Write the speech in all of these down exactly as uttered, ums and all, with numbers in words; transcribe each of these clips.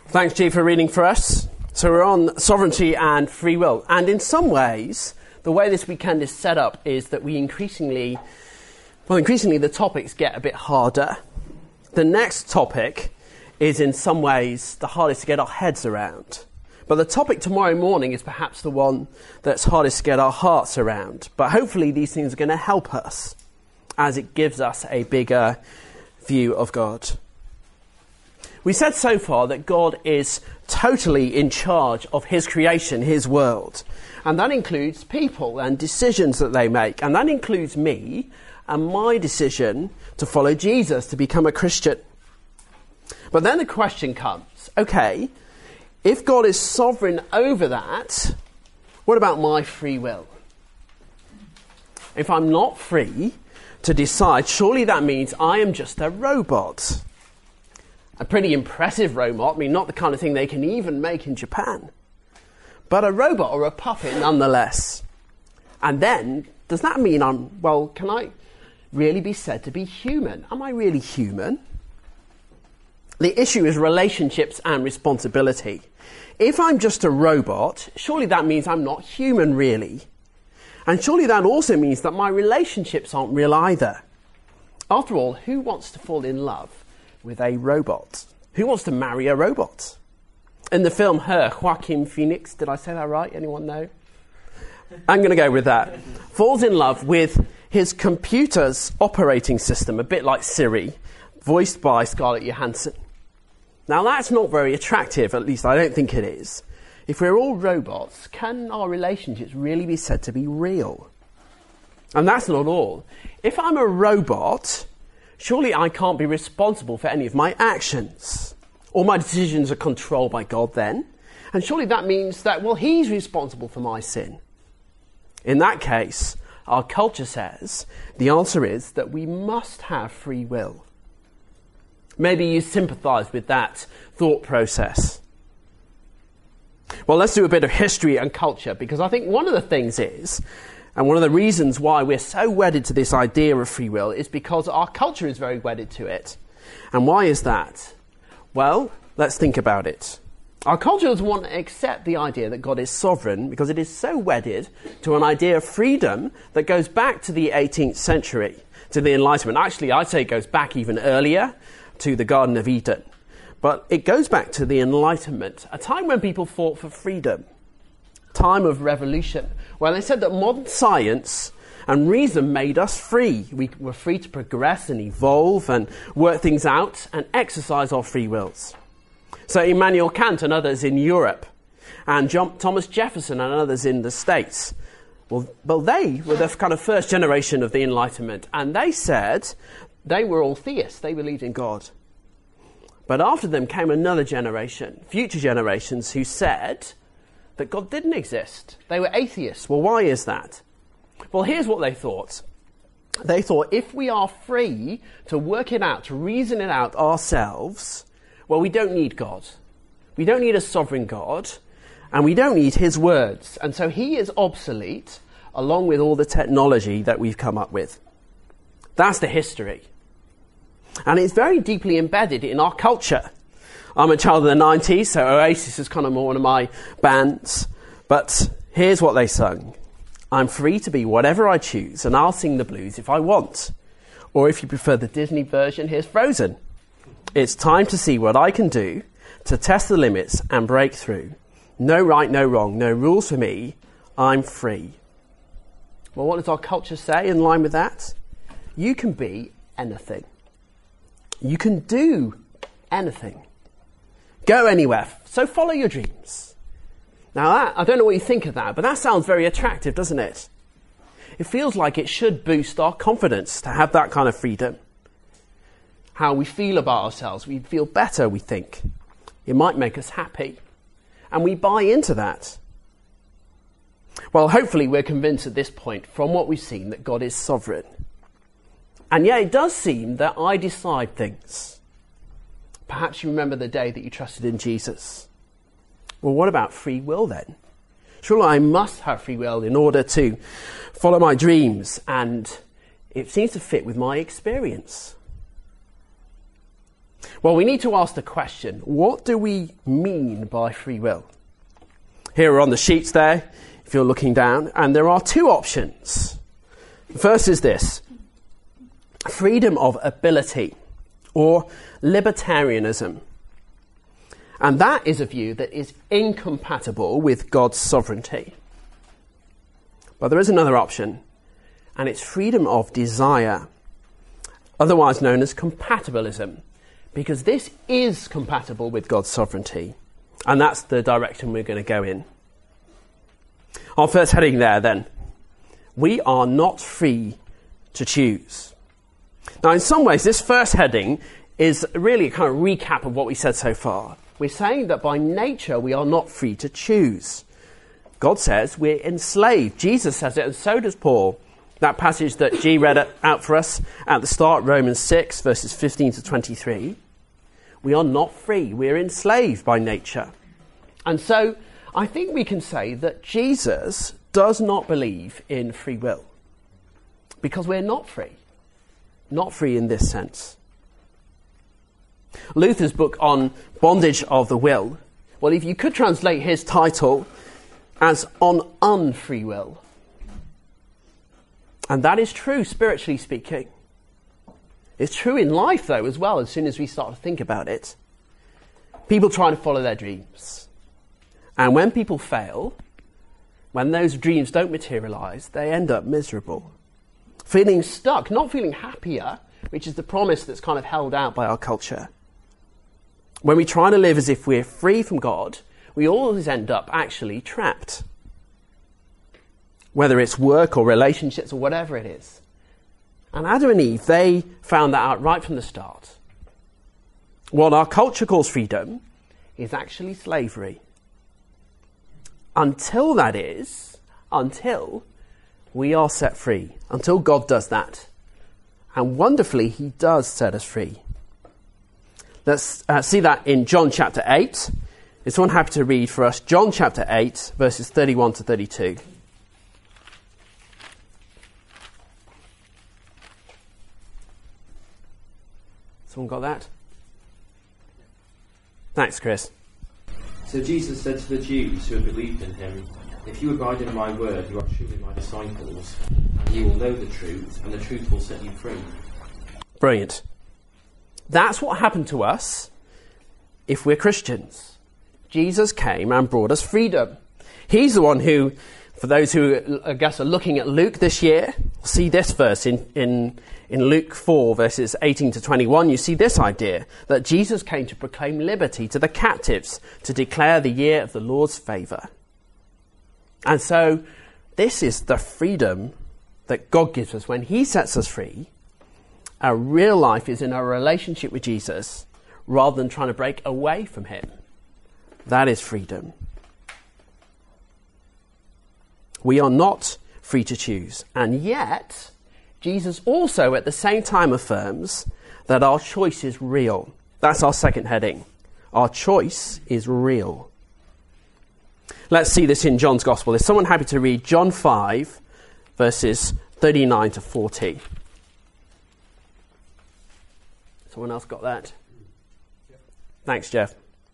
Thanks, G, for reading for us. So we're on sovereignty and free will. And in some ways, the way this weekend is set up is that we increasingly, well, increasingly the topics get a bit harder. The next topic is in some ways the hardest to get our heads around. But the topic tomorrow morning is perhaps the one that's hardest to get our hearts around. But hopefully these things are going to help us as it gives us a bigger view of God. We said so far that God is totally in charge of his creation, his world. And that includes people and decisions that they make. And that includes me and my decision to follow Jesus, to become a Christian. But then the question comes, okay, if God is sovereign over that, what about my free will? If I'm not free to decide, surely that means I am just a robot. A pretty impressive robot, I mean, not the kind of thing they can even make in Japan. But a robot or a puppet nonetheless. And then, does that mean I'm, well, can I really be said to be human? Am I really human? The issue is relationships and responsibility. If I'm just a robot, surely that means I'm not human, really. And surely that also means that my relationships aren't real either. After all, who wants to fall in love with a robot? Who wants to marry a robot? In the film Her, Joaquin Phoenix, did I say that right? Anyone know? I'm going to go with that. Falls in love with his computer's operating system, a bit like Siri, voiced by Scarlett Johansson. Now that's not very attractive, at least I don't think it is. If we're all robots, can our relationships really be said to be real? And that's not all. If I'm a robot, surely I can't be responsible for any of my actions. All my decisions are controlled by God then. And surely that means that, well, he's responsible for my sin. In that case, our culture says the answer is that we must have free will. Maybe you sympathise with that thought process. Well, let's do a bit of history and culture, because I think one of the things is, and one of the reasons why we're so wedded to this idea of free will is because our culture is very wedded to it. And why is that? Well, let's think about it. Our culture doesn't want to accept the idea that God is sovereign because it is so wedded to an idea of freedom that goes back to the eighteenth century, to the Enlightenment. Actually, I'd say it goes back even earlier to the Garden of Eden. But it goes back to the Enlightenment, a time when people fought for freedom, time of revolution, where they said that modern science and reason made us free. We were free to progress and evolve and work things out and exercise our free wills. So Immanuel Kant and others in Europe, and John, Thomas Jefferson and others in the States, well, well, they were the kind of first generation of the Enlightenment, and they said they were all theists. They believed in God. But after them came another generation, future generations, who said that God didn't exist. They were atheists. Well, why is that? Well, here's what they thought. They thought if we are free to work it out, to reason it out ourselves, well, we don't need God. We don't need a sovereign God, and we don't need his words. And so he is obsolete, along with all the technology that we've come up with. That's the history. And it's very deeply embedded in our culture. I'm a child of the nineties, so Oasis is kind of more one of my bands. But here's what they sung. I'm free to be whatever I choose, and I'll sing the blues if I want. Or if you prefer the Disney version, here's Frozen. It's time to see what I can do, to test the limits and break through. No right, no wrong, no rules for me. I'm free. Well, what does our culture say in line with that? You can be anything. You can do anything. Go anywhere. So follow your dreams. Now, that, I don't know what you think of that, but that sounds very attractive, doesn't it? It feels like it should boost our confidence to have that kind of freedom. How we feel about ourselves. We feel better, we think. It might make us happy. And we buy into that. Well, hopefully we're convinced at this point from what we've seen that God is sovereign. And yet it does seem that I decide things. Perhaps you remember the day that you trusted in Jesus. Well, what about free will then? Surely I must have free will in order to follow my dreams, and it seems to fit with my experience. Well, we need to ask the question, what do we mean by free will? Here are on the sheets there, if you're looking down, and there are two options. The first is this: freedom of ability, or libertarianism. And that is a view that is incompatible with God's sovereignty. But there is another option, and it's freedom of desire, otherwise known as compatibilism, because this is compatible with God's sovereignty, and that's the direction we're going to go in. Our first heading there, then: we are not free to choose. Now, in some ways, this first heading is really a kind of recap of what we said so far. We're saying that by nature we are not free to choose. God says we're enslaved. Jesus says it, and so does Paul. That passage that G read out for us at the start, Romans six, verses fifteen to twenty-three. We are not free. We're enslaved by nature. And so I think we can say that Jesus does not believe in free will, because we're not free. Not free in this sense. Luther's book on bondage of the will, well, if you could translate his title as On Unfree Will. And that is true, spiritually speaking. It's true in life, though, as well, as soon as we start to think about it. People try to follow their dreams. And when people fail, when those dreams don't materialise, they end up miserable. Feeling stuck, not feeling happier, which is the promise that's kind of held out by our culture. When we try to live as if we're free from God, we always end up actually trapped. Whether it's work or relationships or whatever it is. And Adam and Eve, they found that out right from the start. What our culture calls freedom is actually slavery. Until that is, until we are set free. Until God does that. And wonderfully, he does set us free. Let's uh, see that in John chapter eight. Is someone happy to read for us John chapter eight, verses thirty-one to thirty-two? Someone got that? Thanks, Chris. So Jesus said to the Jews who had believed in him, "If you abide in my word, you are truly my disciples, and you will know the truth, and the truth will set you free." Brilliant. That's what happened to us if we're Christians. Jesus came and brought us freedom. He's the one who, for those who I guess are looking at Luke this year, see this verse in, in, in Luke four, verses eighteen to twenty-one. You see this idea that Jesus came to proclaim liberty to the captives, to declare the year of the Lord's favour. And so this is the freedom that God gives us when he sets us free. Our real life is in our relationship with Jesus rather than trying to break away from him. That is freedom. We are not free to choose. And yet, Jesus also at the same time affirms that our choice is real. That's our second heading. Our choice is real. Let's see this in John's Gospel. Is someone happy to read John five, verses thirty-nine to forty? Someone else got that? Thanks, Jeff.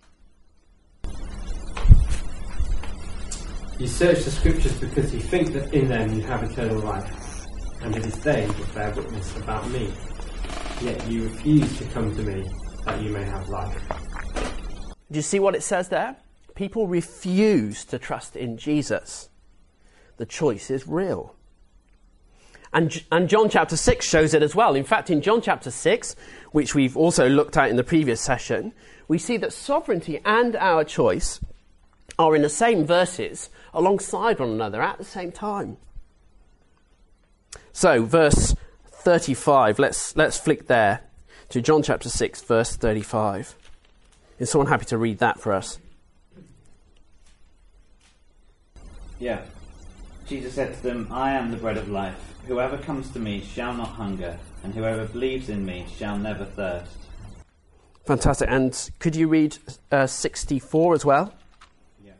You search the scriptures because you think that in them you have eternal life, and it is they that bear witness about me. Yet you refuse to come to me that you may have life. Do you see what it says there? People refuse to trust in Jesus. The choice is real. And, and John chapter six shows it as well. In fact, in John chapter six, which we've also looked at in the previous session, we see that sovereignty and our choice are in the same verses alongside one another at the same time. So, verse thirty-five, let's, let's flick there to John chapter six, verse thirty-five. Is someone happy to read that for us? Yeah. Jesus said to them, "I am the bread of life. Whoever comes to me shall not hunger, and whoever believes in me shall never thirst." Fantastic. And could you read uh, sixty-four as well? Yeah.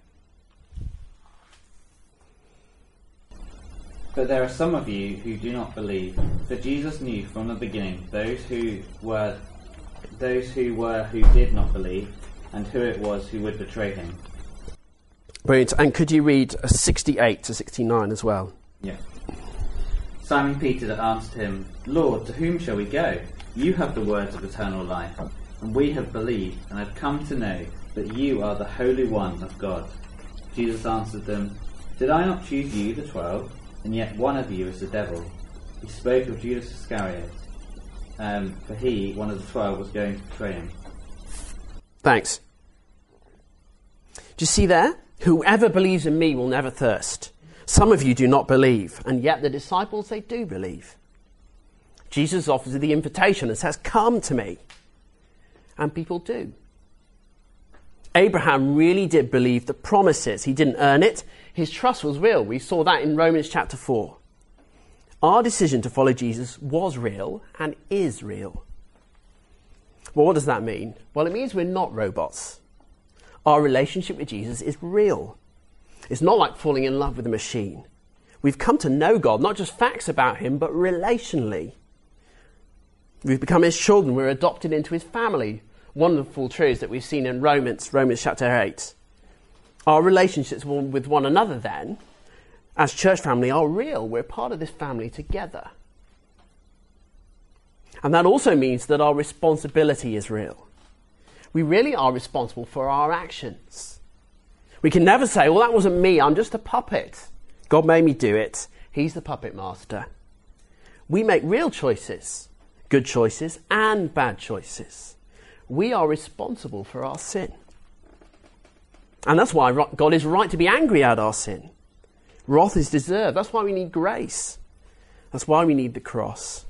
But there are some of you who do not believe. For Jesus knew from the beginning those who were those who were who did not believe, and who it was who would betray him. Brilliant. And could you read sixty-eight to sixty-nine as well? Yeah. Simon Peter answered him, Lord, to whom shall we go? You have the words of eternal life, and we have believed and have come to know that you are the Holy One of God. Jesus answered them, Did I not choose you, the twelve? And yet one of you is the devil. He spoke of Judas Iscariot, um, for he, one of the twelve, was going to betray him. Thanks. Do you see there? Whoever believes in me will never thirst. Some of you do not believe, and yet the disciples, they do believe. Jesus offers the invitation and says, come to me. And people do. Abraham really did believe the promises. He didn't earn it. His trust was real. We saw that in Romans chapter four. Our decision to follow Jesus was real and is real. Well, what does that mean? Well, it means we're not robots. Our relationship with Jesus is real. It's not like falling in love with a machine. We've come to know God, not just facts about him, but relationally. We've become his children. We're adopted into his family. Wonderful truths that we've seen in Romans, Romans chapter eight. Our relationships with one another then, as church family, are real. We're part of this family together. And that also means that our responsibility is real. We really are responsible for our actions. We can never say, well, that wasn't me, I'm just a puppet. God made me do it. He's the puppet master. We make real choices, good choices and bad choices. We are responsible for our sin. And that's why God is right to be angry at our sin. Wrath is deserved. That's why we need grace. That's why we need the cross.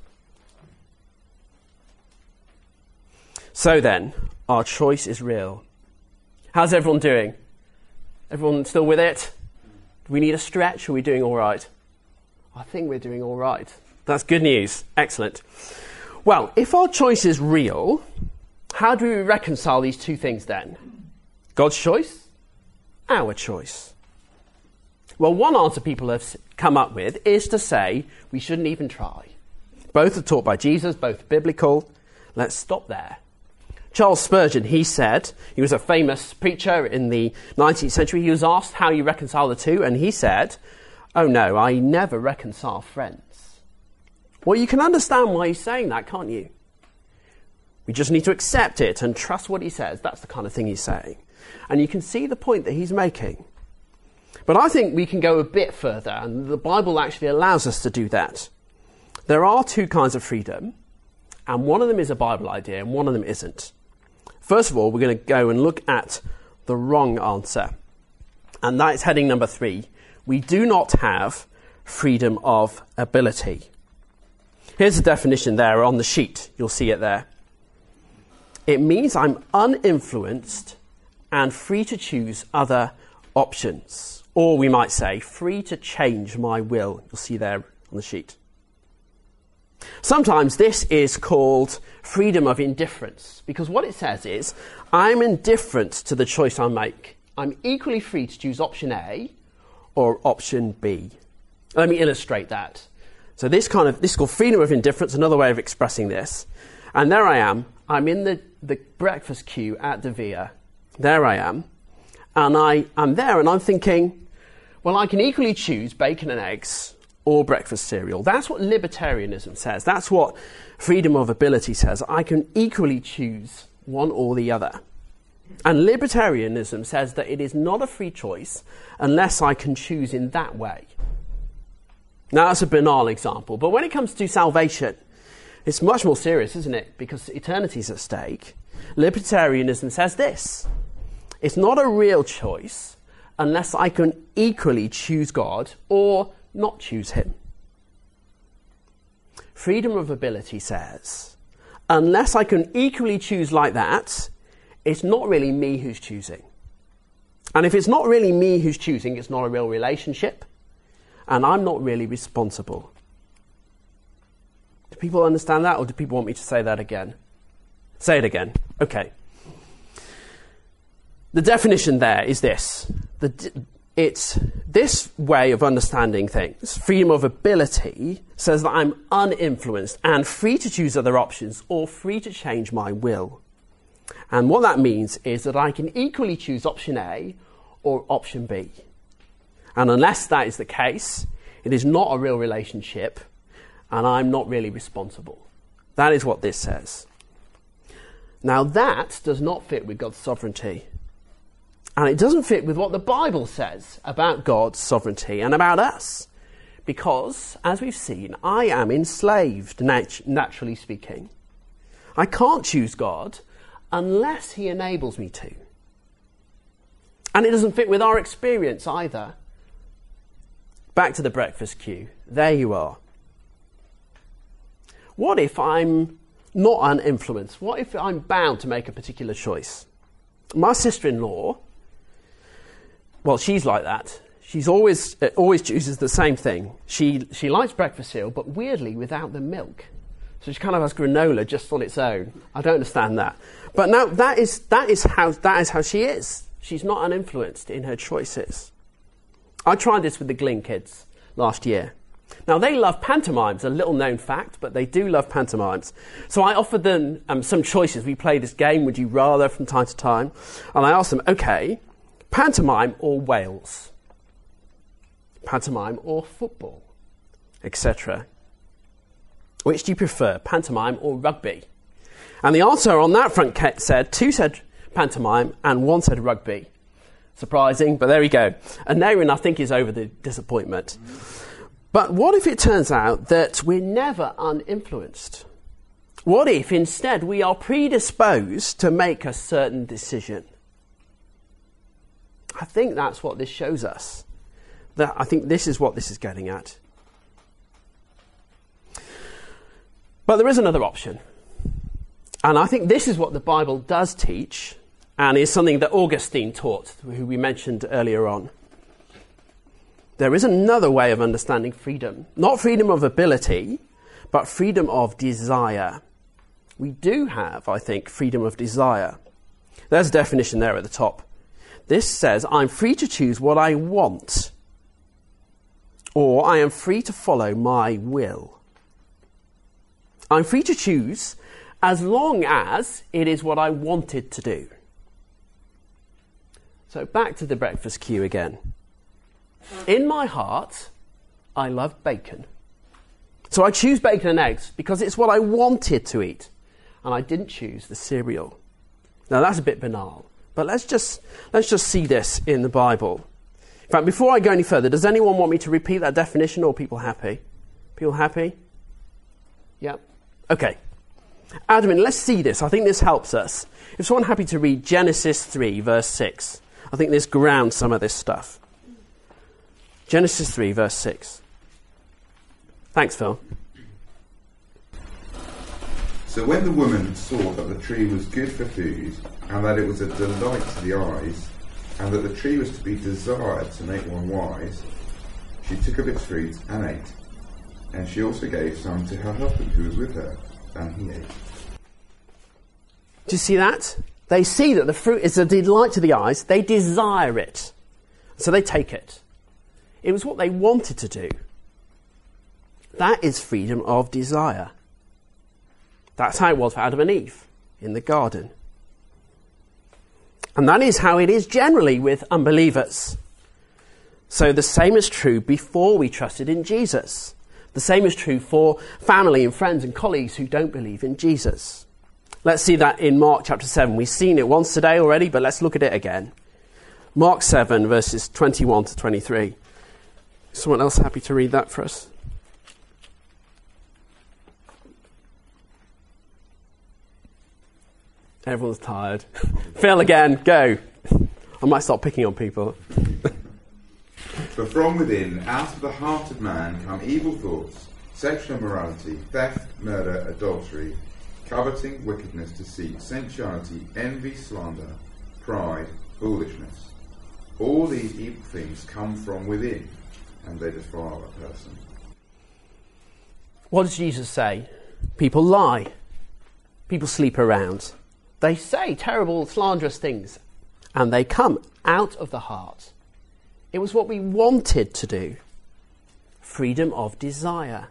So then, our choice is real. How's everyone doing? Everyone still with it? Do we need a stretch? Are we doing all right? I think we're doing all right. That's good news. Excellent. Well, if our choice is real, how do we reconcile these two things then? God's choice, our choice. Well, one answer people have come up with is to say we shouldn't even try. Both are taught by Jesus, both biblical. Let's stop there. Charles Spurgeon, he said, he was a famous preacher in the nineteenth century. He was asked how you reconcile the two, and he said, oh no, I never reconcile friends. Well, you can understand why he's saying that, can't you? We just need to accept it and trust what he says. That's the kind of thing he's saying. And you can see the point that he's making. But I think we can go a bit further, and the Bible actually allows us to do that. There are two kinds of freedom, and one of them is a Bible idea, and one of them isn't. First of all, we're going to go and look at the wrong answer. And that is heading number three. We do not have freedom of ability. Here's the definition there on the sheet. You'll see it there. It means I'm uninfluenced and free to choose other options. Or we might say, free to change my will. You'll see there on the sheet. Sometimes this is called freedom of indifference, because what it says is, I'm indifferent to the choice I make. I'm equally free to choose option A or option B. Let me illustrate that. So this kind of, this is called freedom of indifference, another way of expressing this. And there I am. I'm in the, the breakfast queue at De Vere. There I am. And I am there and I'm thinking, well, I can equally choose bacon and eggs or breakfast cereal. That's what libertarianism says. That's what freedom of ability says. I can equally choose one or the other. And libertarianism says that it is not a free choice unless I can choose in that way. Now, that's a banal example, but when it comes to salvation, it's much more serious, isn't it? Because eternity is at stake. Libertarianism says this: it's not a real choice unless I can equally choose God or not choose him. Freedom of ability says, unless I can equally choose like that, it's not really me who's choosing. And if it's not really me who's choosing, it's not a real relationship, and I'm not really responsible. Do people understand that, or do people want me to say that again? Say it again. Okay. The definition there is this. The, it's this way of understanding things, freedom of ability, says that I'm uninfluenced and free to choose other options or free to change my will. And what that means is that I can equally choose option A or option B. And unless that is the case, it is not a real relationship and I'm not really responsible. That is what this says. Now that does not fit with God's sovereignty. And it doesn't fit with what the Bible says about God's sovereignty and about us. Because, as we've seen, I am enslaved, nat- naturally speaking. I can't choose God unless he enables me to. And it doesn't fit with our experience either. Back to the breakfast queue. There you are. What if I'm not uninfluenced? What if I'm bound to make a particular choice? My sister-in-law, well, she's like that. She's always uh, always chooses the same thing. She she likes breakfast cereal, but weirdly without the milk. So she kind of has granola just on its own. I don't understand that. But now that is that is how that is how she is. She's not uninfluenced in her choices. I tried this with the Glyn kids last year. Now they love pantomimes, a little known fact, but they do love pantomimes. So I offered them um, some choices. We play this game, Would You Rather, from time to time. And I asked them, okay, pantomime or Wales? Pantomime or football? Etc. Which do you prefer, pantomime or rugby? And the answer on that front said, two said pantomime and one said rugby. Surprising, but there we go. And Naren, I think, is over the disappointment. But what if it turns out that we're never uninfluenced? What if instead we are predisposed to make a certain decision? I think that's what this shows us. That I think this is what this is getting at. But there is another option. And I think this is what the Bible does teach, and is something that Augustine taught, who we mentioned earlier on. There is another way of understanding freedom. Not freedom of ability, but freedom of desire. We do have, I think, freedom of desire. There's a definition there at the top. This says, I'm free to choose what I want, or I am free to follow my will. I'm free to choose as long as it is what I wanted to do. So back to the breakfast queue again. In my heart, I love bacon. So I choose bacon and eggs because it's what I wanted to eat. And I didn't choose the cereal. Now that's a bit banal, but let's just let's just see this in the Bible. In fact, before I go any further, does anyone want me to repeat that definition, or are people happy? People happy? Yeah? Okay. Admin, let's see this. I think this helps us. If someone happy to read Genesis three, verse six, I think this grounds some of this stuff. Genesis three, verse six. Thanks, Phil. So when the woman saw that the tree was good for food, and that it was a delight to the eyes, and that the tree was to be desired to make one wise, she took of its fruit and ate. And she also gave some to her husband who was with her, and he ate. Do you see that? They see that the fruit is a delight to the eyes. They desire it. So they take it. It was what they wanted to do. That is freedom of desire. That's how it was for Adam and Eve in the garden. And that is how it is generally with unbelievers. So the same is true before we trusted in Jesus. The same is true for family and friends and colleagues who don't believe in Jesus. Let's see that in Mark chapter seven. We've seen it once today already, but let's look at it again. Mark seven, verses twenty-one to twenty-three. Someone else happy to read that for us? Everyone's tired. Phil again, go. I might start picking on people. For from within, out of the heart of man, come evil thoughts, sexual immorality, theft, murder, adultery, coveting, wickedness, deceit, sensuality, envy, slander, pride, foolishness. All these evil things come from within, and they defile a person. What does Jesus say? People lie. People sleep around. They say terrible, slanderous things, and they come out of the heart. It was what we wanted to do. Freedom of desire.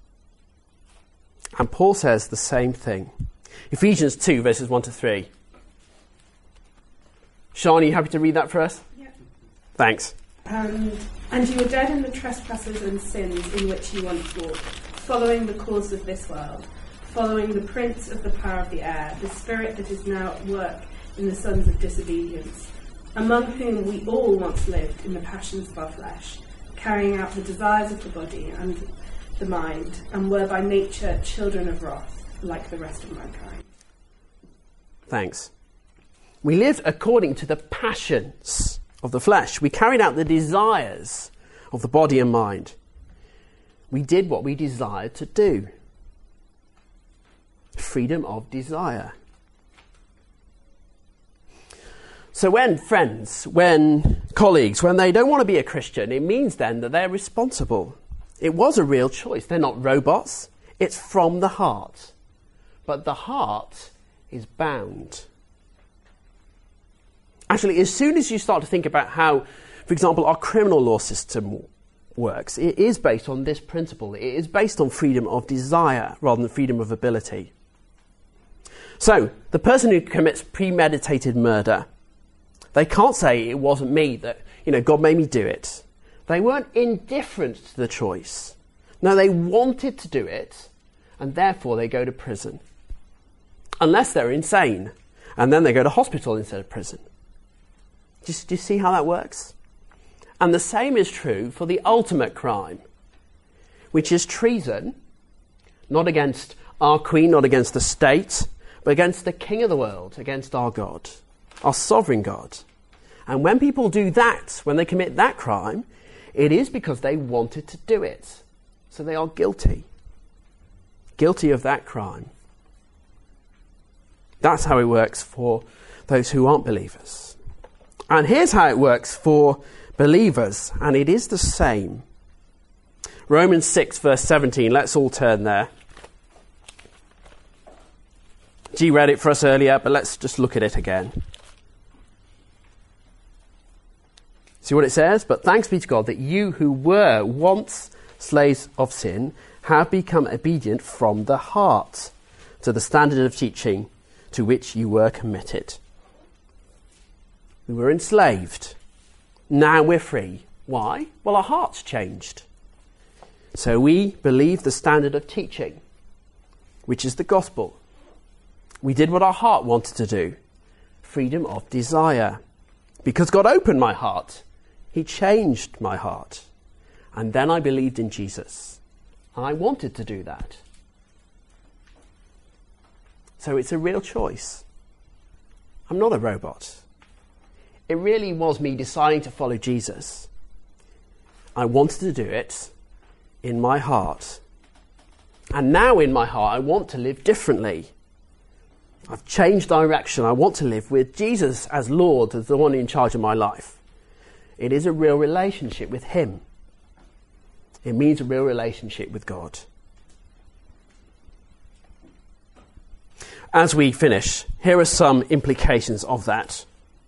And Paul says the same thing. Ephesians two, verses one to three. Sean, are you happy to read that for us? Yeah. Thanks. Um, and you were dead in the trespasses and sins in which you once walked, following the course of this world, following the prince of the power of the air, the spirit that is now at work in the sons of disobedience, among whom we all once lived in the passions of our flesh, carrying out the desires of the body and the mind, and were by nature children of wrath, like the rest of mankind. Thanks. We lived according to the passions of the flesh. We carried out the desires of the body and mind. We did what we desired to do. Freedom of desire. So when friends, when colleagues, when they don't want to be a Christian, it means then that they're responsible. It was a real choice. They're not robots. It's from the heart. But the heart is bound. Actually, as soon as you start to think about how, for example, our criminal law system works, it is based on this principle. It is based on freedom of desire rather than freedom of ability. So, the person who commits premeditated murder, they can't say it wasn't me, that, you know, God made me do it. They weren't indifferent to the choice. No, they wanted to do it, and therefore they go to prison. Unless they're insane, and then they go to hospital instead of prison. Do you, do you see how that works? And the same is true for the ultimate crime, which is treason, not against our queen, not against the state, but against the king of the world, against our God, our sovereign God. And when people do that, when they commit that crime, it is because they wanted to do it. So they are guilty. Guilty of that crime. That's how it works for those who aren't believers. And here's how it works for believers, and it is the same. Romans six, verse seventeen. Let's all turn there. G read it for us earlier, but let's just look at it again. See what it says? But thanks be to God that you who were once slaves of sin have become obedient from the heart to the standard of teaching to which you were committed. We were enslaved. Now we're free. Why? Well, our hearts changed. So we believe the standard of teaching, which is the gospel. We did what our heart wanted to do. Freedom of desire. Because God opened my heart. He changed my heart. And then I believed in Jesus. And I wanted to do that. So it's a real choice. I'm not a robot. It really was me deciding to follow Jesus. I wanted to do it in my heart. And now in my heart, I want to live differently. I've changed direction. I want to live with Jesus as Lord, as the one in charge of my life. It is a real relationship with him. It means a real relationship with God. As we finish, here are some implications of that.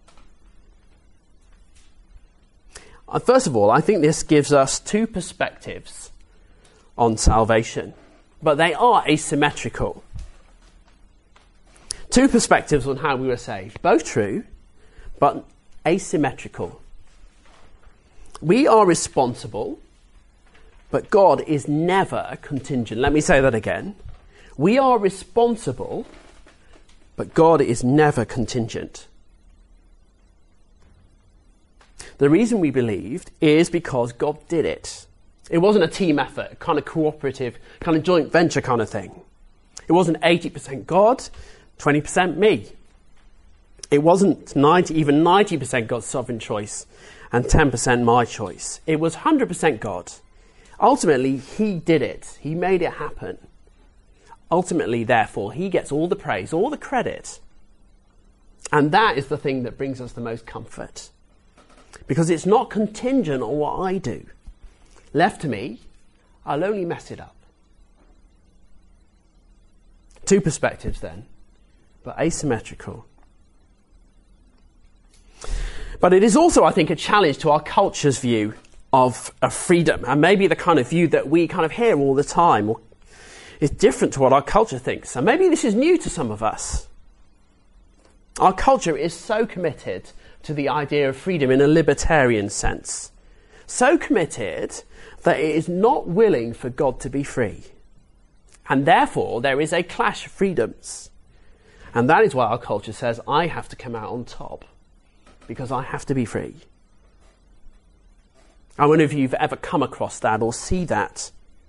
First of all, I think this gives us two perspectives on salvation, but they are asymmetrical. Two perspectives on how we were saved, both true, but asymmetrical. We are responsible, but God is never contingent. Let me say that again. We are responsible, but God is never contingent. The reason we believed is because God did it. It wasn't a team effort, kind of cooperative, kind of joint venture kind of thing. It wasn't eighty percent God, twenty percent me. It wasn't ninety, even ninety percent God's sovereign choice and ten percent my choice. It was one hundred percent God. Ultimately, he did it. He made it happen. Ultimately, therefore, he gets all the praise, all the credit. And that is the thing that brings us the most comfort. Because it's not contingent on what I do. Left to me, I'll only mess it up. Two perspectives then, but asymmetrical. But it is also, I think, a challenge to our culture's view of, of freedom, and maybe the kind of view that we kind of hear all the time or is different to what our culture thinks. And maybe this is new to some of us. Our culture is so committed to the idea of freedom in a libertarian sense, so committed that it is not willing for God to be free. And therefore, there is a clash of freedoms. And that is why our culture says, I have to come out on top because I have to be free. I wonder if you've ever come across that or see that.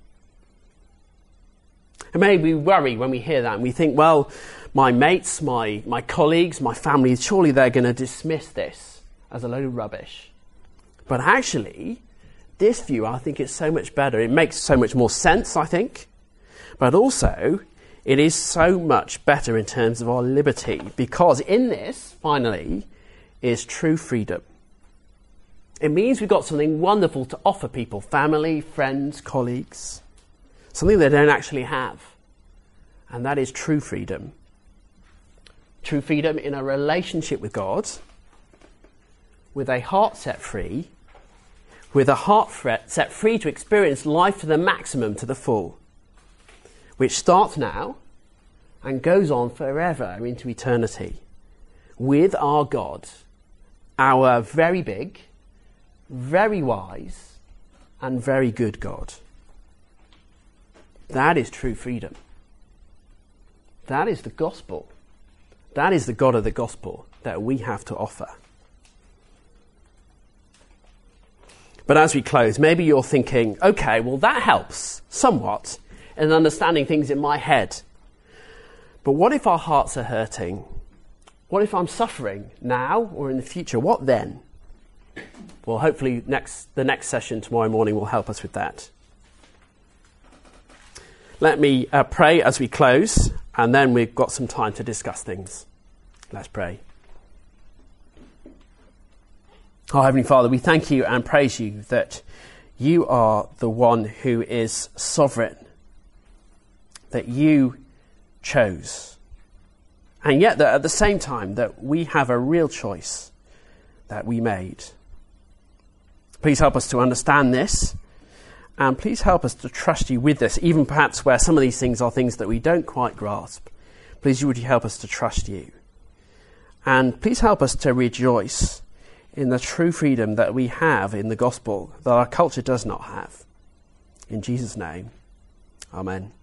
And maybe we worry when we hear that and we think, well, my mates, my, my colleagues, my family, surely they're going to dismiss this as a load of rubbish. But actually, this view, I think, is so much better. It makes so much more sense, I think. But also, it is so much better in terms of our liberty, because in this, finally, is true freedom. It means we've got something wonderful to offer people, family, friends, colleagues, something they don't actually have. And that is true freedom. True freedom in a relationship with God, with a heart set free, with a heart set free to experience life to the maximum, to the full, which starts now and goes on forever into eternity, with our God, our very big, very wise, and very good God. That is true freedom. That is the gospel. That is the God of the gospel that we have to offer. But as we close, maybe you're thinking, okay, well that helps somewhat in understanding things in my head. But what if our hearts are hurting? What if I'm suffering now or in the future? What then? Well, hopefully next the next session tomorrow morning will help us with that. Let me uh, pray as we close, and then we've got some time to discuss things. Let's pray. Oh, Heavenly Father, we thank you and praise you that you are the one who is sovereign, that you chose, and yet that at the same time that we have a real choice that we made. Please help us to understand this, and please help us to trust you with this, even perhaps where some of these things are things that we don't quite grasp. Please would you help us to trust you. And please help us to rejoice in the true freedom that we have in the gospel that our culture does not have. In Jesus' name, amen.